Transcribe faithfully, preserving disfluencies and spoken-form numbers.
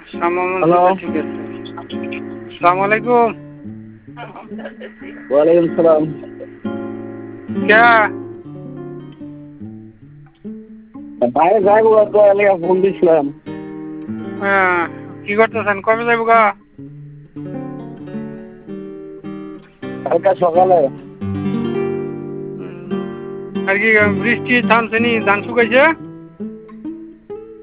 Hello. ঠিক আছে। আসসালামু আলাইকুম। ওয়ালাইকুম সালাম। কে? বাইরে যাইবো তো আমি ফোন দিছিলাম। হ্যাঁ, কি করতেছেন? কবে যাইব গা? কালকে সকালে। হুম, আর কি বৃষ্টি থামছে নি? ধান শুকাইছে?